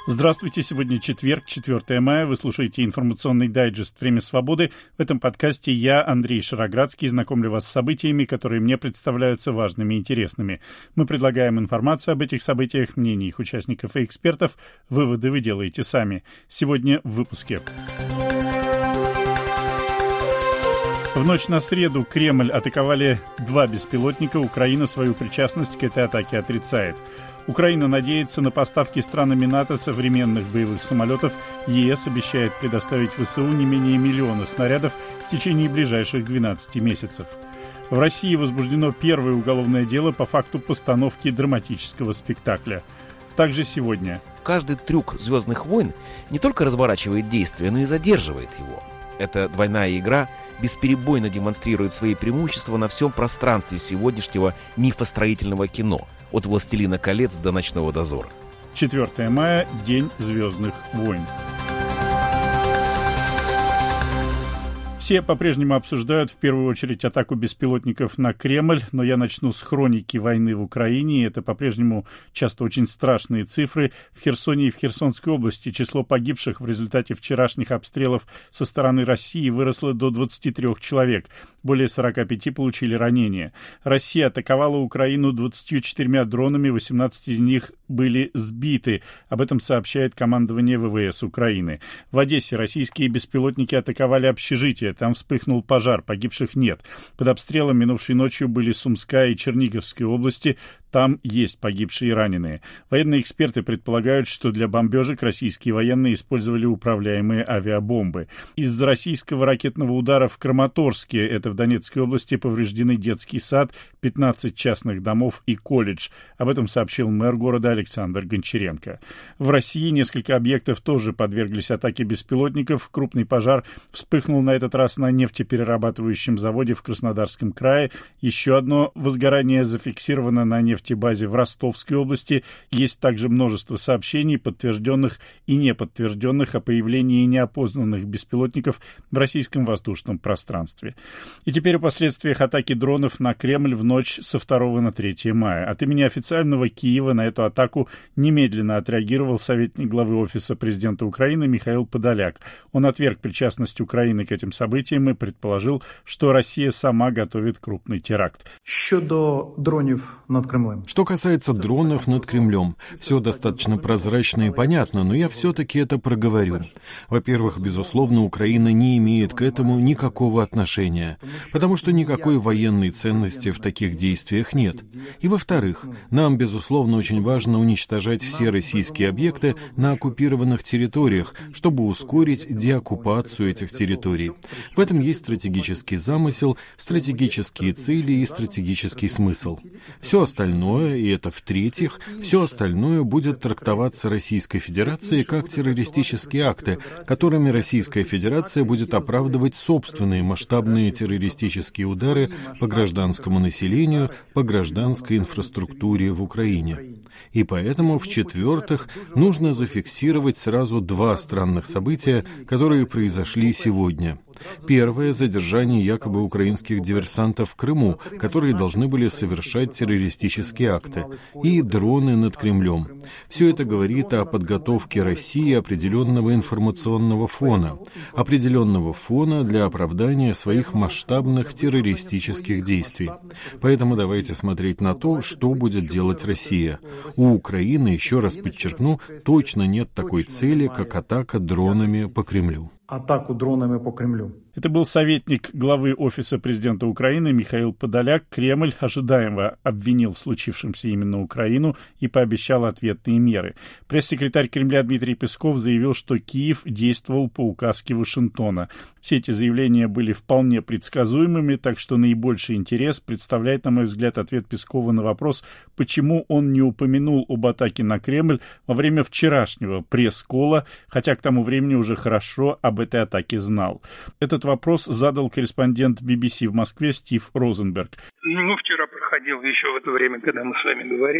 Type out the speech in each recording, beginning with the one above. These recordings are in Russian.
Здравствуйте, сегодня четверг, 4 мая. Вы слушаете информационный дайджест «Время свободы». В этом подкасте я, Андрей Шароградский, знакомлю вас с событиями, которые мне представляются важными и интересными. Мы предлагаем информацию об этих событиях, мнения их участников и экспертов. Выводы вы делаете сами. Сегодня в выпуске. В ночь на среду Кремль атаковали 2 беспилотника. Украина свою причастность к этой атаке отрицает. Украина надеется на поставки странами НАТО современных боевых самолетов. ЕС обещает предоставить ВСУ не менее 1 миллиона снарядов в течение ближайших 12 месяцев. В России возбуждено первое уголовное дело по факту постановки драматического спектакля. Также сегодня. Каждый трюк «Звездных войн» не только разворачивает действие, но и задерживает его. Эта двойная игра бесперебойно демонстрирует свои преимущества на всем пространстве сегодняшнего мифостроительного кино, от «Властелина колец» до «Ночного дозора». 4 мая – День звездных войн. Все по-прежнему обсуждают в первую очередь атаку беспилотников на Кремль, но я начну с хроники войны в Украине. Это по-прежнему часто очень страшные цифры. В Херсоне и в Херсонской области число погибших в результате вчерашних обстрелов со стороны России выросло до 23 человек. Более 45 получили ранения. Россия атаковала Украину 24 дронами, 18 из них были сбиты. Об этом сообщает командование ВВС Украины. В Одессе российские беспилотники атаковали общежитие. Там вспыхнул пожар, погибших нет. Под обстрелом минувшей ночью были Сумская и Черниговская области. Там есть погибшие и раненые. Военные эксперты предполагают, что для бомбежек российские военные использовали управляемые авиабомбы. Из-за российского ракетного удара в Краматорске, это в Донецкой области, повреждены детский сад, 15 частных домов и колледж. Об этом сообщил мэр города Александр Гончаренко. В России несколько объектов тоже подверглись атаке беспилотников. Крупный пожар вспыхнул на этот раз на нефтеперерабатывающем заводе в Краснодарском крае. Еще одно возгорание зафиксировано на нефтебазе в Ростовской области. Есть также множество сообщений, подтвержденных и неподтвержденных, о появлении неопознанных беспилотников в российском воздушном пространстве. И теперь о последствиях атаки дронов на Кремль в ночь со 2 на 3 мая. От имени официального Киева на эту атаку немедленно отреагировал советник главы Офиса президента Украины Михаил Подоляк. Он отверг причастность Украины к этим событиям и предположил, что Россия сама готовит крупный теракт. Щодо дронов над Кремлем. Что касается дронов над Кремлем, все достаточно прозрачно и понятно, но я все-таки это проговорю. Во-первых, безусловно, Украина не имеет к этому никакого отношения, потому что никакой военной ценности в таких действиях нет. И во-вторых, нам, безусловно, очень важно уничтожать все российские объекты на оккупированных территориях, чтобы ускорить деоккупацию этих территорий. В этом есть стратегический замысел, стратегические цели и стратегический смысл. Все остальное, и это в-третьих, все остальное будет трактоваться Российской Федерацией как террористические акты, которыми Российская Федерация будет оправдывать собственные масштабные террористические удары по гражданскому населению, по гражданской инфраструктуре в Украине. И поэтому, в-четвертых, нужно зафиксировать сразу 2 странных события, которые произошли сегодня. Первое – задержание якобы украинских диверсантов в Крыму, которые должны были совершать террористические акты, и дроны над Кремлем. Все это говорит о подготовке России определенного информационного фона для оправдания своих масштабных террористических действий. Поэтому давайте смотреть на то, что будет делать Россия. У Украины, еще раз подчеркну, точно нет такой цели, как атака дронами по Кремлю. Атаку дронами по Кремлю. Это был советник главы Офиса президента Украины Михаил Подоляк. Кремль ожидаемо обвинил в случившемся именно Украину и пообещал ответные меры. Пресс-секретарь Кремля Дмитрий Песков заявил, что Киев действовал по указке Вашингтона. Все эти заявления были вполне предсказуемыми, так что наибольший интерес представляет, на мой взгляд, ответ Пескова на вопрос, почему он не упомянул об атаке на Кремль во время вчерашнего пресс-колла, хотя к тому времени уже хорошо об этой атаке знал. Этот вопрос задал корреспондент BBC в Москве Стив Розенберг. Вчера проходил еще в это время, когда мы с вами говорили,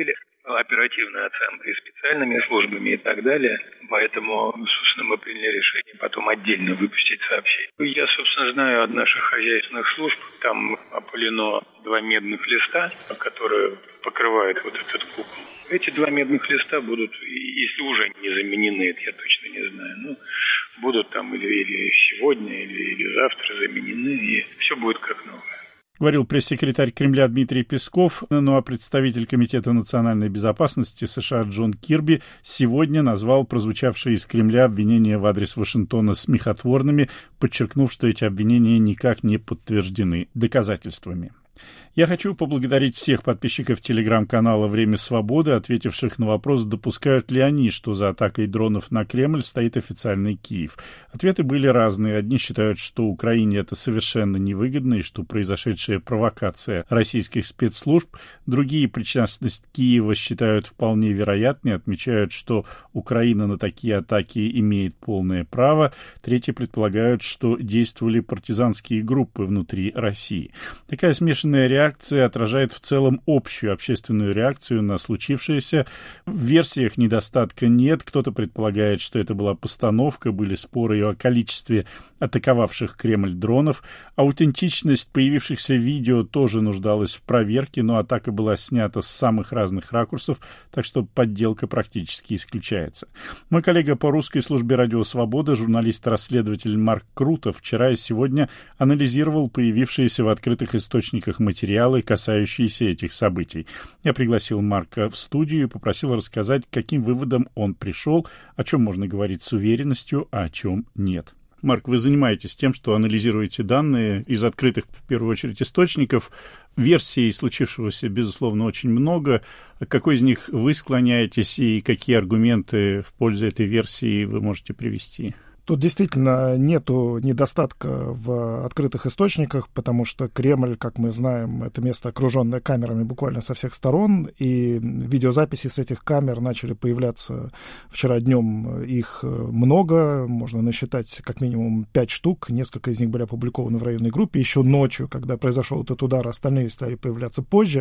оперативной оценкой, специальными службами и так далее. Поэтому, собственно, мы приняли решение потом отдельно выпустить сообщение. Я, собственно, знаю от наших хозяйственных служб, там опылено 2 медных листа, которые покрывают вот этот купол. Эти 2 медных листа будут, если уже не заменены, это я точно не знаю, но будут там или сегодня, или завтра заменены, и все будет как новое. Говорил пресс-секретарь Кремля Дмитрий Песков, а представитель Комитета национальной безопасности США Джон Кирби сегодня назвал прозвучавшие из Кремля обвинения в адрес Вашингтона смехотворными, подчеркнув, что эти обвинения никак не подтверждены доказательствами. Я хочу поблагодарить всех подписчиков телеграм-канала «Время свободы», ответивших на вопрос, допускают ли они, что за атакой дронов на Кремль стоит официальный Киев. Ответы были разные. Одни считают, что Украине это совершенно невыгодно и что произошедшая провокация российских спецслужб. Другие причастность Киева считают вполне вероятной, отмечают, что Украина на такие атаки имеет полное право. Третьи предполагают, что действовали партизанские группы внутри России. Такая смешанная реакция отражает в целом общую общественную реакцию на случившееся. В версиях недостатка нет. Кто-то предполагает, что это была постановка, были споры о количестве атаковавших Кремль дронов. Аутентичность появившихся видео тоже нуждалась в проверке, но атака была снята с самых разных ракурсов, так что подделка практически исключается. Мой коллега по русской службе «Радио Свобода», журналист-расследователь Марк Крутов, вчера и сегодня анализировал появившиеся в открытых источниках материалы, касающиеся этих событий. Я пригласил Марка в студию и попросил рассказать, к каким выводам он пришел, о чем можно говорить с уверенностью, а о чем нет. Марк, вы занимаетесь тем, что анализируете данные из открытых, в первую очередь, источников. Версий случившегося, безусловно, очень много. К какой из них вы склоняетесь и какие аргументы в пользу этой версии вы можете привести? Тут действительно нету недостатка в открытых источниках, потому что Кремль, как мы знаем, это место, окруженное камерами буквально со всех сторон, и видеозаписи с этих камер начали появляться вчера днем. Их много, можно насчитать как минимум 5 штук, несколько из них были опубликованы в районной группе еще ночью, когда произошел этот удар, остальные стали появляться позже.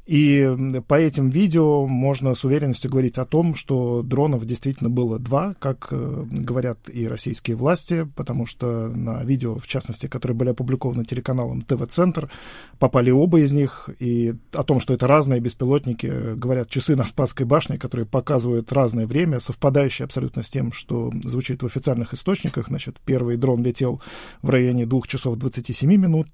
И по этим видео можно с уверенностью говорить о том, что дронов действительно было 2, как говорят и российские власти, потому что на видео, в частности, которые были опубликованы телеканалом ТВ-центр, попали оба из них, и о том, что это разные беспилотники, говорят часы на Спасской башне, которые показывают разное время, совпадающее абсолютно с тем, что звучит в официальных источниках. Значит, первый дрон летел в районе 2 часов 27 минут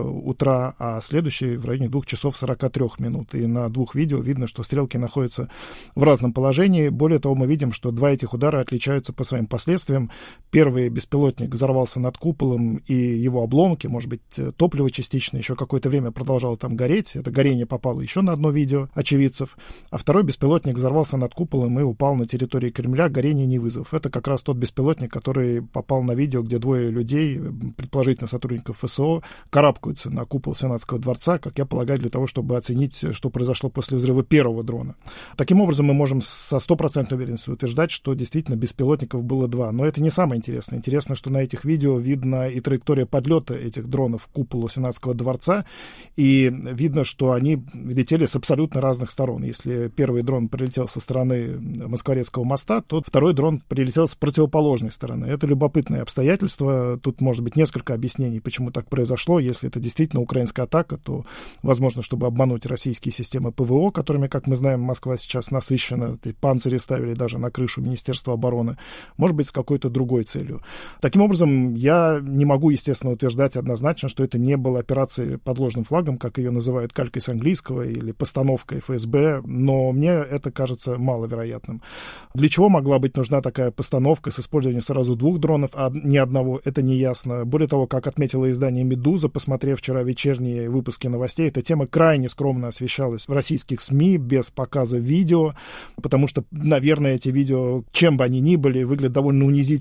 утра, а следующий в районе 2 часов 43 минут. И на 2 видео видно, что стрелки находятся в разном положении. Более того, мы видим, что 2 этих удара отличаются по своим последствиям. Первый беспилотник взорвался над куполом, и его обломки, может быть, топливо частично, еще какое-то время продолжало там гореть. Это горение попало еще на одно видео очевидцев. А второй беспилотник взорвался над куполом и упал на территории Кремля, горение не вызвав. Это как раз тот беспилотник, который попал на видео, где 2 людей, предположительно сотрудников ФСО, карабкаются на купол Сенатского дворца, как я полагаю, для того, чтобы оценить, что произошло после взрыва первого дрона. Таким образом, мы можем со 100% уверенностью утверждать, что действительно беспилотников было 2. Но это не самое интересное. Интересно, что на этих видео видно и траектория подлета этих дронов к куполу Сенатского дворца, и видно, что они летели с абсолютно разных сторон. Если первый дрон прилетел со стороны Москворецкого моста, то второй дрон прилетел с противоположной стороны. Это любопытное обстоятельство. Тут может быть несколько объяснений, почему так произошло. Если это действительно украинская атака, то, возможно, чтобы обмануть российские системы ПВО, которыми, как мы знаем, Москва сейчас насыщена. Панцири ставили даже на крышу Министерства обороны. Может быть, с какой-то другой целью. Таким образом, я не могу, естественно, утверждать однозначно, что это не была операция под ложным флагом, как ее называют калькой с английского, или постановкой ФСБ, но мне это кажется маловероятным. Для чего могла быть нужна такая постановка с использованием сразу 2 дронов, а не одного, это не ясно. Более того, как отметило издание «Медуза», посмотрев вчера вечерние выпуски новостей, эта тема крайне скромно освещалась в российских СМИ, без показа видео, потому что, наверное, эти видео, чем бы они ни были, выглядят довольно унизительно для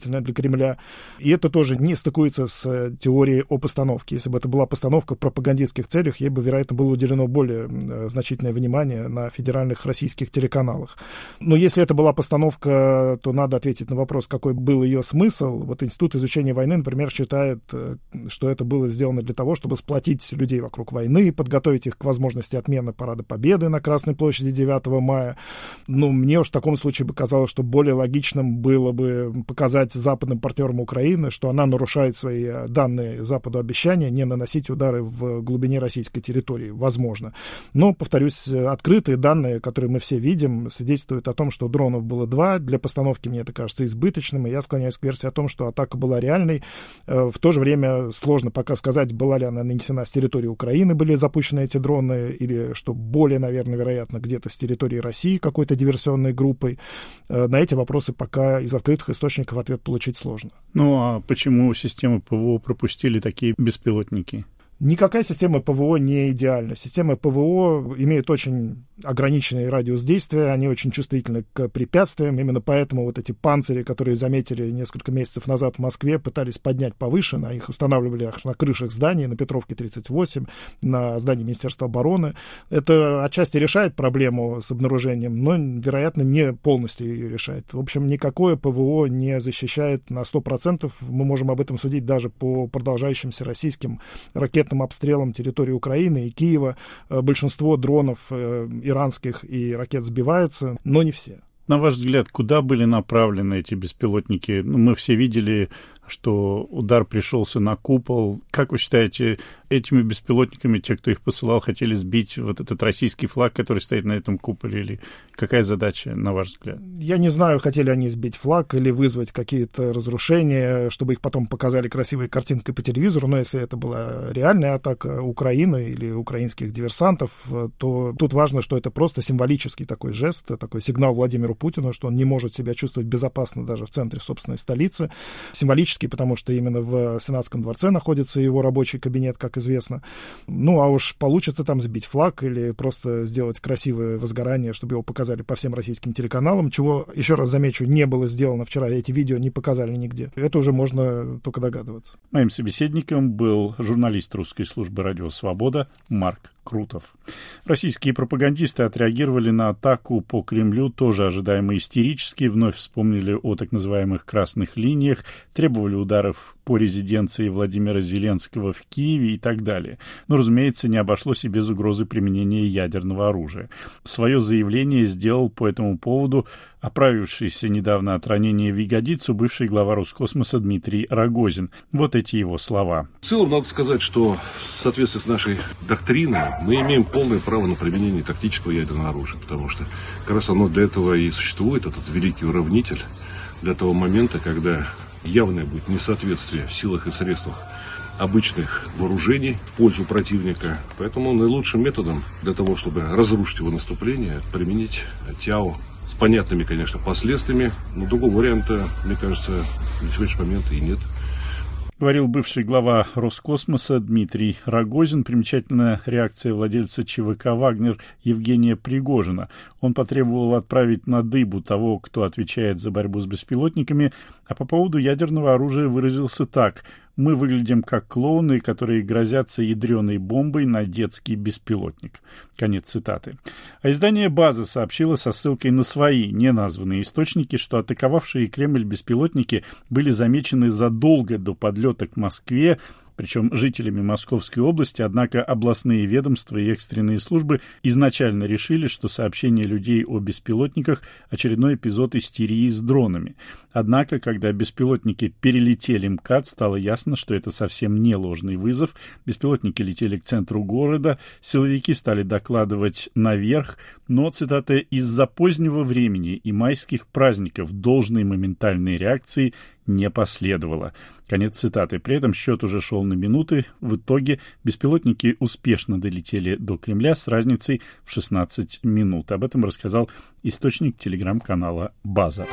Кремля. И это тоже не стыкуется с теорией о постановке. Если бы это была постановка в пропагандистских целях, ей бы, вероятно, было уделено более значительное внимание на федеральных российских телеканалах. Но если это была постановка, то надо ответить на вопрос, какой был ее смысл. Вот Институт изучения войны, например, считает, что это было сделано для того, чтобы сплотить людей вокруг войны, подготовить их к возможности отмены Парада Победы на Красной площади 9 мая. Ну, мне уж в таком случае бы казалось, что более логичным было бы показать западным партнерам Украины, что она нарушает свои данные Западу обещания не наносить удары в глубине российской территории. Возможно. Но, повторюсь, открытые данные, которые мы все видим, свидетельствуют о том, что дронов было 2. Для постановки мне это кажется избыточным, и я склоняюсь к версии о том, что атака была реальной. В то же время сложно пока сказать, была ли она нанесена с территории Украины, были запущены эти дроны, или, что более, наверное, вероятно, где-то с территории России какой-то диверсионной группой. На эти вопросы пока из открытых источников ответ получить сложно. Ну а почему системы ПВО пропустили такие беспилотники? Никакая система ПВО не идеальна. Системы ПВО имеют очень ограниченный радиус действия, они очень чувствительны к препятствиям. Именно поэтому вот эти панцири, которые заметили несколько месяцев назад в Москве, пытались поднять повыше, их устанавливали на крышах зданий, на Петровке 38, на здании Министерства обороны. Это отчасти решает проблему с обнаружением, но, вероятно, не полностью ее решает. В общем, никакое ПВО не защищает на 100%. Мы можем об этом судить даже по продолжающимся российским ракетным обстрелам территории Украины и Киева. Большинство дронов иранских и ракет сбиваются, но не все. На ваш взгляд, куда были направлены эти беспилотники? Мы все видели, что удар пришелся на купол. Как вы считаете, этими беспилотниками те, кто их посылал, хотели сбить вот этот российский флаг, который стоит на этом куполе? Или какая задача, на ваш взгляд? Я не знаю, хотели они сбить флаг или вызвать какие-то разрушения, чтобы их потом показали красивой картинкой по телевизору. Но если это была реальная атака Украины или украинских диверсантов, то тут важно, что это просто символический такой жест, такой сигнал Владимиру Путину, что он не может себя чувствовать безопасно даже в центре собственной столицы. Символический, потому что именно в Сенатском дворце находится его рабочий кабинет, как известно. Ну, а уж получится там сбить флаг или просто сделать красивое возгорание, чтобы его показали по всем российским телеканалам, чего, еще раз замечу, не было сделано вчера. Эти видео не показали нигде. Это уже можно только догадываться. Моим собеседником был журналист русской службы «Радио Свобода» Марк Крутов. Российские пропагандисты отреагировали на атаку по Кремлю тоже ожидаемо истерически, вновь вспомнили о так называемых «красных линиях», требовали ударов по резиденции Владимира Зеленского в Киеве и так далее. Но, разумеется, не обошлось и без угрозы применения ядерного оружия. Свое заявление сделал по этому поводу оправившийся недавно от ранения в ягодицу бывший глава Роскосмоса Дмитрий Рогозин. Вот эти его слова. В целом, надо сказать, что в соответствии с нашей доктриной мы имеем полное право на применение тактического ядерного оружия, потому что как раз оно для этого и существует, этот великий уравнитель, для того момента, когда явное будет несоответствие в силах и средствах обычных вооружений в пользу противника. Поэтому наилучшим методом для того, чтобы разрушить его наступление, применить ТЯО с понятными, конечно, последствиями. Но другого варианта, мне кажется, на сегодняшний момент и нет. Говорил бывший глава Роскосмоса Дмитрий Рогозин. Примечательная реакция владельца ЧВК «Вагнер» Евгения Пригожина. Он потребовал отправить на дыбу того, кто отвечает за борьбу с беспилотниками, а по поводу ядерного оружия выразился так: «Мы выглядим как клоуны, которые грозятся ядреной бомбой на детский беспилотник». Конец цитаты. А издание «База» сообщило со ссылкой на свои неназванные источники, что атаковавшие Кремль беспилотники были замечены задолго до подлета к Москве, причем жителями Московской области, однако областные ведомства и экстренные службы изначально решили, что сообщение людей о беспилотниках – очередной эпизод истерии с дронами. Однако, когда беспилотники перелетели МКАД, стало ясно, что это совсем не ложный вызов. Беспилотники летели к центру города, силовики стали докладывать наверх, но, цитата, «из-за позднего времени и майских праздников должной моментальной реакции не последовало». Конец цитаты. При этом счет уже шел на минуты. В итоге беспилотники успешно долетели до Кремля с разницей в 16 минут. Об этом рассказал источник телеграм-канала «База».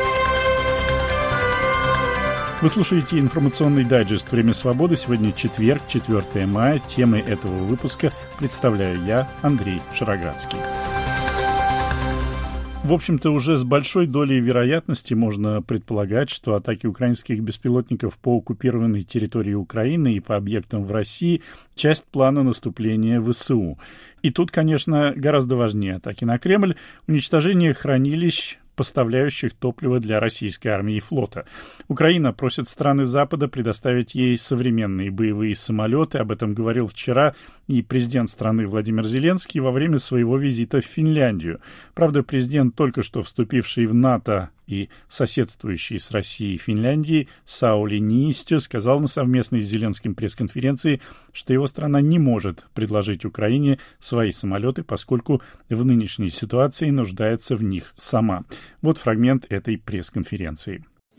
Вы слушаете информационный дайджест «Время свободы». Сегодня четверг, 4 мая. Темой этого выпуска представляю я, Андрей Шароградский. В общем-то, уже с большой долей вероятности можно предполагать, что атаки украинских беспилотников по оккупированной территории Украины и по объектам в России – часть плана наступления ВСУ. И тут, конечно, гораздо важнее атаки на Кремль – уничтожение хранилищ, поставляющих топливо для российской армии и флота. Украина просит страны Запада предоставить ей современные боевые самолеты. Об этом говорил вчера и президент страны Владимир Зеленский во время своего визита в Финляндию. Правда, президент, только что вступивший в НАТО и соседствующий с Россией Финляндии, Саули Ниистё, сказал на совместной с Зеленским пресс-конференции, что его страна не может предложить Украине свои самолеты, поскольку в нынешней ситуации нуждается в них сама. Вот фрагмент этой пресс-конференции.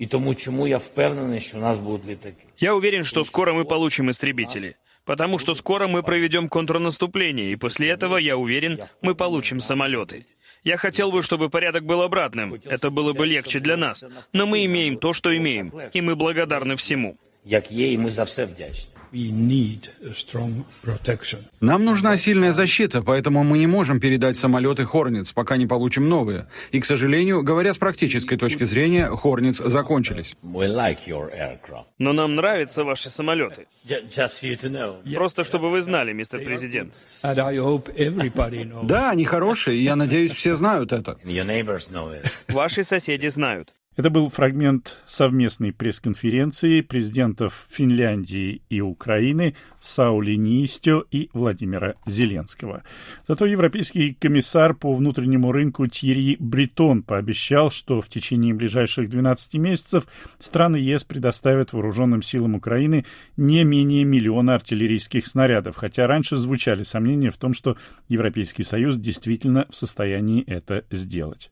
Я уверен, что скоро мы получим истребители. Потому что скоро мы проведем контрнаступление, и после этого, я уверен, мы получим самолеты. Я хотел бы, чтобы порядок был обратным. Это было бы легче для нас. Но мы имеем то, что имеем, и мы благодарны всему. Нам нужна сильная защита, поэтому мы не можем передать самолеты «Хорнетс», пока не получим новые. И, к сожалению, говоря с практической точки зрения, «Хорнетс» закончились. Но нам нравятся ваши самолеты. Просто чтобы вы знали, мистер президент. Да, они хорошие, и я надеюсь, все знают это. Ваши соседи знают. Это был фрагмент совместной пресс-конференции президентов Финляндии и Украины Саули Ниистё и Владимира Зеленского. Зато европейский комиссар по внутреннему рынку Тьерри Бретон пообещал, что в течение ближайших 12 месяцев страны ЕС предоставят вооруженным силам Украины не менее 1 миллиона артиллерийских снарядов, хотя раньше звучали сомнения в том, что Европейский Союз действительно в состоянии это сделать.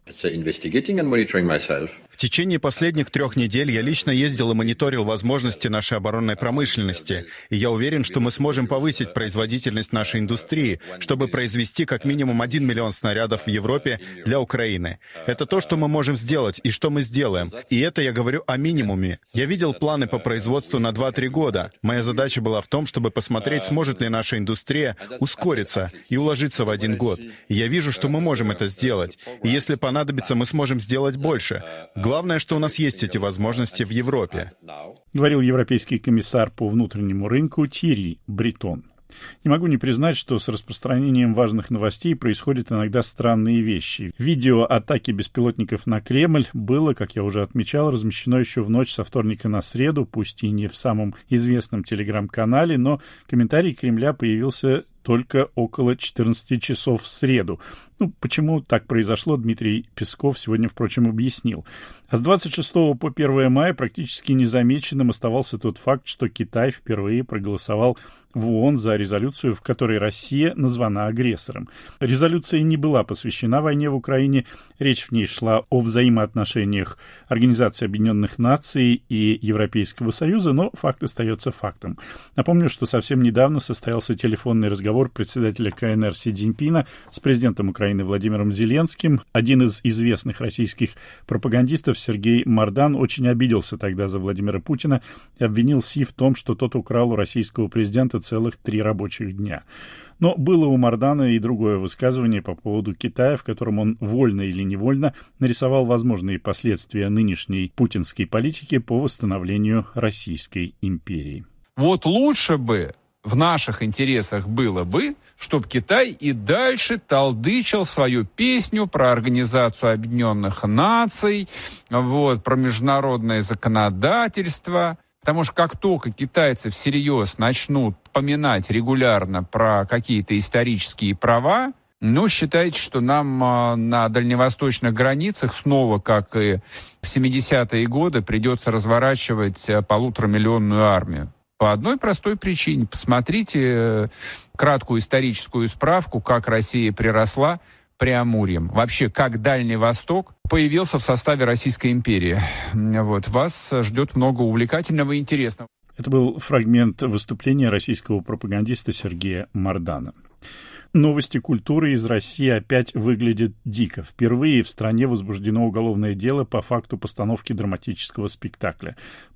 В течение последних 3 недель я лично ездил и мониторил возможности нашей оборонной промышленности, и я уверен, что мы сможем повысить производительность нашей индустрии, чтобы произвести как минимум 1 миллион снарядов в Европе для Украины. Это то, что мы можем сделать и что мы сделаем. И это я говорю о минимуме. Я видел планы по производству на 2-3 года. Моя задача была в том, чтобы посмотреть, сможет ли наша индустрия ускориться и уложиться в 1 год. И я вижу, что мы можем это сделать. И если понадобится, мы сможем сделать больше. Главное, что у нас есть эти возможности в Европе. Говорил европейский комиссар по внутреннему рынку Тьерри Бретон. Не могу не признать, что с распространением важных новостей происходят иногда странные вещи. Видео атаки беспилотников на Кремль было, как я уже отмечал, размещено еще в ночь со вторника на среду, пусть и не в самом известном телеграм-канале, но комментарий Кремля появился только около 14 часов в среду. Почему так произошло, Дмитрий Песков сегодня, впрочем, объяснил. А с 26 по 1 мая практически незамеченным оставался тот факт, что Китай впервые проголосовал в ООН за резолюцию, в которой Россия названа агрессором. Резолюция не была посвящена войне в Украине. Речь в ней шла о взаимоотношениях Организации Объединенных Наций и Европейского Союза, но факт остается фактом. Напомню, что совсем недавно состоялся телефонный разговор председателя КНР Си Цзиньпина с президентом Украины Владимиром Зеленским. Один из известных российских пропагандистов, Сергей Мардан, очень обиделся тогда за Владимира Путина и обвинил Си в том, что тот украл у российского президента целых 3 рабочих дня. Но было у Мардана и другое высказывание по поводу Китая, в котором он вольно или невольно нарисовал возможные последствия нынешней путинской политики по восстановлению Российской империи. Вот лучше бы в наших интересах было бы, чтобы Китай и дальше толдычил свою песню про Организацию Объединенных Наций, про международное законодательство. Потому что как только китайцы всерьез начнут поминать регулярно про какие-то исторические права, считайте, что нам на дальневосточных границах снова, как и в 70-е годы, придется разворачивать 1,5-миллионную армию. По одной простой причине. Посмотрите краткую историческую справку, как Россия приросла Преамурьем. Вообще, как Дальний Восток появился в составе Российской империи. Вас ждет много увлекательного и интересного. Это был фрагмент выступления российского пропагандиста Сергея Мардана. Новости культуры из России опять выглядят дико. Впервые в стране возбуждено уголовное дело по факту постановки драматического спектакля.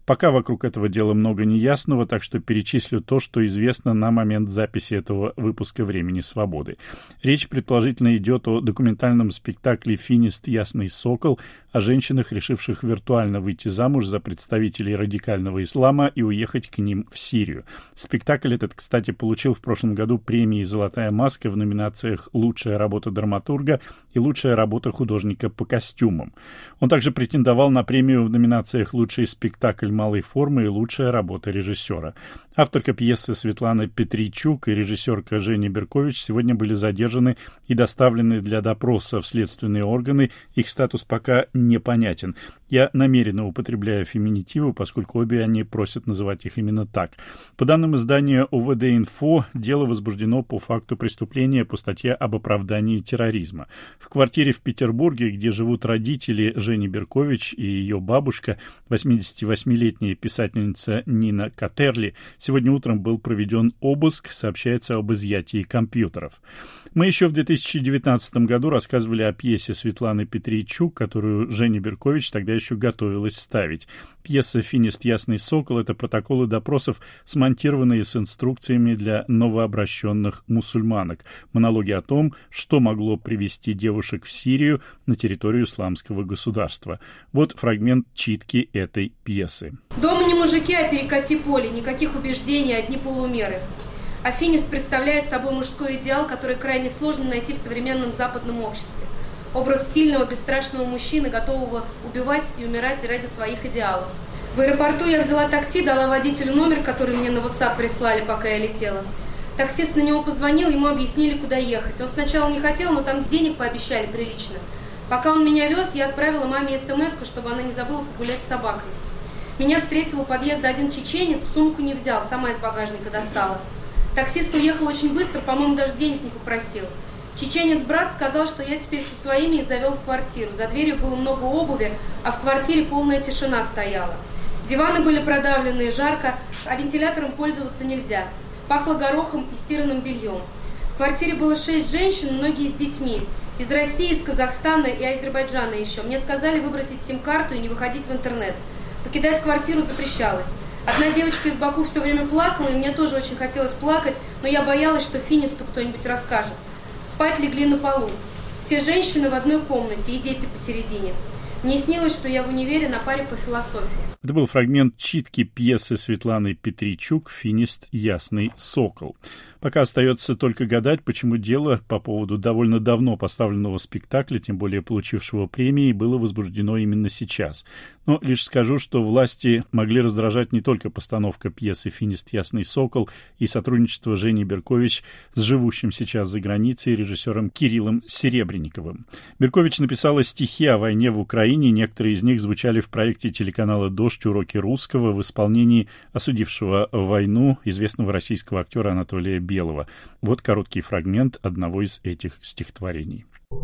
Пока вокруг этого дела много неясного, так что перечислю то, что известно на момент записи этого выпуска «Времени свободы». Речь, предположительно, идет о документальном спектакле «Финист. Ясный сокол», о женщинах, решивших виртуально выйти замуж за представителей радикального ислама и уехать к ним в Сирию. Спектакль этот, кстати, получил в прошлом году премии «Золотая маска» в номинациях «Лучшая работа драматурга» и «Лучшая работа художника по костюмам». Он также претендовал на премию в номинациях «Лучший спектакль малой формы» и «Лучшая работа режиссера». Авторка пьесы Светлана Петрийчук и режиссерка Женя Беркович сегодня были задержаны и доставлены для допроса в следственные органы. Их статус пока непонятен. Я намеренно употребляю феминитивы, поскольку обе они просят называть их именно так. По данным издания ОВД-Инфо, дело возбуждено по факту преступления по статье об оправдании терроризма. В квартире в Петербурге, где живут родители Жени Беркович и ее бабушка, 88-летняя писательница Нина Катерли, сегодня утром был проведен обыск, сообщается об изъятии компьютеров. Мы еще в 2019 году рассказывали о пьесе Светланы Петрийчук, которую Женя Беркович тогда еще готовилась ставить. Пьеса «Финист. Ясный сокол» — это протоколы допросов, смонтированные с инструкциями для новообращенных мусульманок. Монологи о том, что могло привести девушек в Сирию на территорию исламского государства. Вот фрагмент читки этой пьесы. Дома не мужики, а перекати поле, никаких убеждений, одни полумеры. А финист представляет собой мужской идеал, который крайне сложно найти в современном западном обществе. Образ сильного, бесстрашного мужчины, готового убивать и умирать ради своих идеалов. В аэропорту я взяла такси, дала водителю номер, который мне на WhatsApp прислали, пока я летела. Таксист на него позвонил, ему объяснили, куда ехать. Он сначала не хотел, но там денег пообещали прилично. Пока он меня вез, я отправила маме смс-ку, чтобы она не забыла погулять с собаками. Меня встретил у подъезда один чеченец, сумку не взял, сама из багажника достала. Таксист уехал очень быстро, по-моему, даже денег не попросил. Чеченец-брат сказал, что я теперь со своими и завел в квартиру. За дверью было много обуви, а в квартире полная тишина стояла. Диваны были продавленные, жарко, а вентилятором пользоваться нельзя. Пахло горохом и стиранным бельем. В квартире было 6 женщин, многие с детьми. Из России, из Казахстана и Азербайджана еще. Мне сказали выбросить сим-карту и не выходить в интернет. Покидать квартиру запрещалось. Одна девочка из Баку все время плакала, и мне тоже очень хотелось плакать, но я боялась, что финисту кто-нибудь расскажет. Спать легли на полу. Все женщины в одной комнате и дети посередине. Мне снилось, что я в универе на паре по философии. Это был фрагмент читки пьесы Светланы Петрийчук «Финист. Ясный сокол». Пока остается только гадать, почему дело по поводу довольно давно поставленного спектакля, тем более получившего премии, было возбуждено именно сейчас. Но лишь скажу, что власти могли раздражать не только постановка пьесы «Финист. Ясный сокол» и сотрудничество Жени Беркович с живущим сейчас за границей режиссером Кириллом Серебренниковым. Беркович написала стихи о войне в Украине, некоторые из них звучали в проекте телеканала «Дождь. Уроки русского» в исполнении осудившего войну известного российского актера Анатолия Белого. Вот короткий фрагмент одного из этих стихотворений.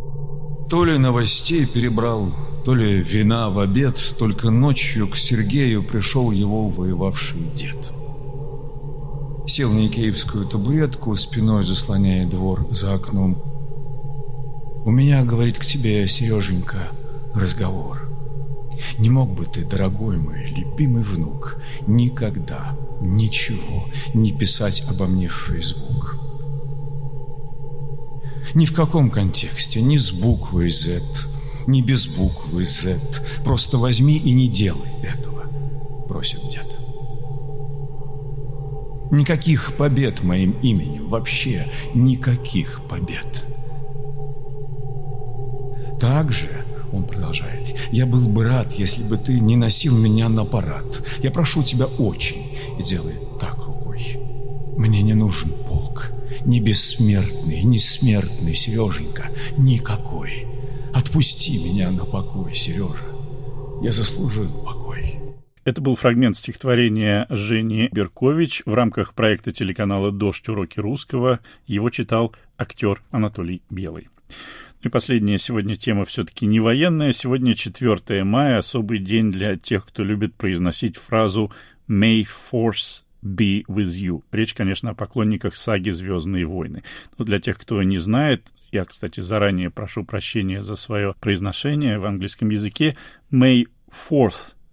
То ли новостей перебрал, то ли вина в обед, только ночью к Сергею пришел его воевавший дед. Сел на икеевскую табуретку, спиной заслоняя двор за окном. «У меня, — говорит, — к тебе, Сереженька, разговор. Не мог бы ты, дорогой мой, любимый внук, никогда ничего не писать обо мне в Facebook? Ни в каком контексте, ни с буквой Z, ни без буквы Z. Просто возьми и не делай этого», — просит дед. «Никаких побед моим именем, вообще никаких побед. Также, — он продолжает, — я был бы рад, если бы ты не носил меня на парад. Я прошу тебя очень, и делает так рукой. Мне не нужен полк, ни бессмертный, ни смертный, Сереженька, никакой. Отпусти меня на покой, Сережа. Я заслужил покой». Это был фрагмент стихотворения Жени Беркович в рамках проекта телеканала «Дождь. Уроки русского». Его читал актер Анатолий Белый. И последняя сегодня тема все-таки не военная. Сегодня 4 мая, особый день для тех, кто любит произносить фразу «May Force be with you». Речь, конечно, о поклонниках саги «Звездные войны». Но для тех, кто не знает, я, кстати, заранее прошу прощения за свое произношение в английском языке, «May Fourth»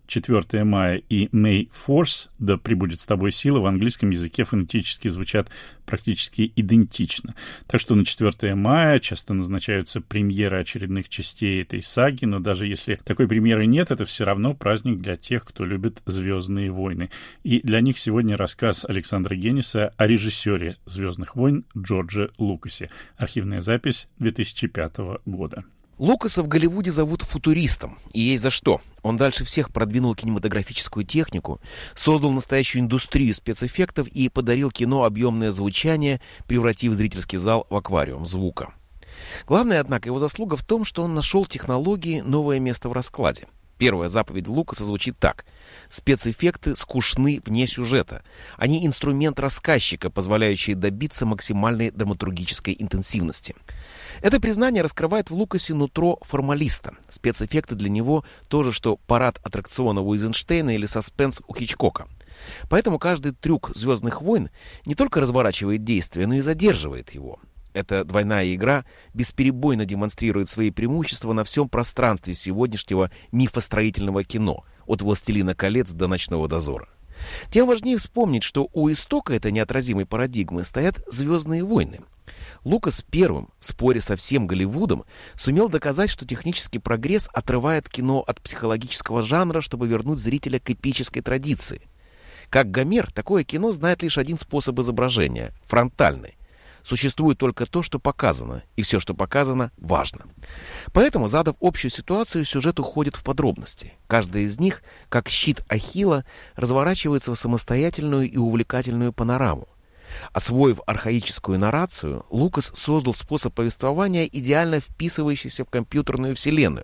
4 мая и May Force, да пребудет с тобой сила, в английском языке фонетически звучат практически идентично. Так что на 4 мая часто назначаются премьеры очередных частей этой саги, но даже если такой премьеры нет, это все равно праздник для тех, кто любит «Звездные войны». И для них сегодня рассказ Александра Генниса о режиссере «Звездных войн» Джордже Лукасе. Архивная запись 2005 года. Лукаса в Голливуде зовут футуристом, и есть за что. Он дальше всех продвинул кинематографическую технику, создал настоящую индустрию спецэффектов и подарил кино объемное звучание, превратив зрительский зал в аквариум звука. Главное, однако, его заслуга в том, что он нашел технологии новое место в раскладе. Первая заповедь Лукаса звучит так. Спецэффекты скучны вне сюжета. Они инструмент рассказчика, позволяющий добиться максимальной драматургической интенсивности. Это признание раскрывает в Лукасе нутро формалиста. Спецэффекты для него то же, что парад аттракциона у Эйзенштейна или саспенс у Хичкока. Поэтому каждый трюк «Звездных войн» не только разворачивает действие, но и задерживает его. Эта двойная игра бесперебойно демонстрирует свои преимущества на всем пространстве сегодняшнего мифостроительного кино, от «Властелина колец» до «Ночного дозора». Тем важнее вспомнить, что у истока этой неотразимой парадигмы стоят «Звездные войны». Лукас первым в споре со всем Голливудом сумел доказать, что технический прогресс отрывает кино от психологического жанра, чтобы вернуть зрителя к эпической традиции. Как Гомер, такое кино знает лишь один способ изображения – фронтальный. Существует только то, что показано, и все, что показано, важно. Поэтому, задав общую ситуацию, сюжет уходит в подробности. Каждая из них, как щит Ахилла, разворачивается в самостоятельную и увлекательную панораму. Освоив архаическую наррацию, Лукас создал способ повествования, идеально вписывающийся в компьютерную вселенную.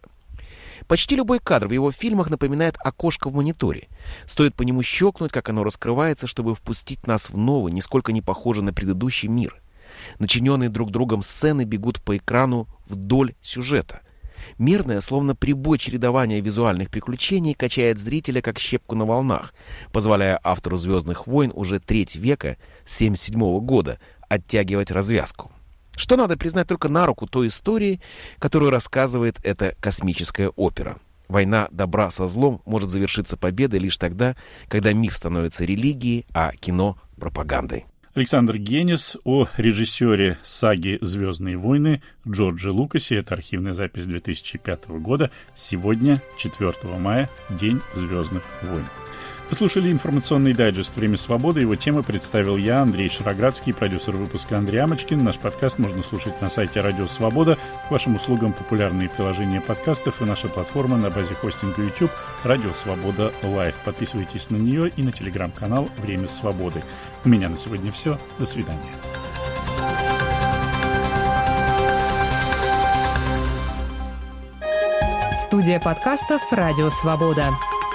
Почти любой кадр в его фильмах напоминает окошко в мониторе. Стоит по нему щелкнуть, как оно раскрывается, чтобы впустить нас в новый, нисколько не похожий на предыдущий мир. Начиненные друг другом сцены бегут по экрану вдоль сюжета. Мерное, словно прибой чередования визуальных приключений, качает зрителя, как щепку на волнах, позволяя автору «Звездных войн» уже треть века, с 1977 года, оттягивать развязку. Что надо признать только на руку той истории, которую рассказывает эта космическая опера. Война добра со злом может завершиться победой лишь тогда, когда миф становится религией, а кино — пропагандой. Александр Геннис о режиссере саги «Звездные войны» Джордже Лукасе. Это архивная запись 2005 года. Сегодня, 4 мая, День Звездных войн. Вы слушали информационный дайджест «Время свободы». Его темы представил я, Андрей Шароградский, продюсер выпуска Андрей Амочкин. Наш подкаст можно слушать на сайте Радио Свобода. К вашим услугам популярные приложения подкастов и наша платформа на базе хостинга YouTube Радио Свобода Лайв. Подписывайтесь на нее и на телеграм-канал «Время свободы». У меня на сегодня все. До свидания. Студия подкастов «Радио Свобода».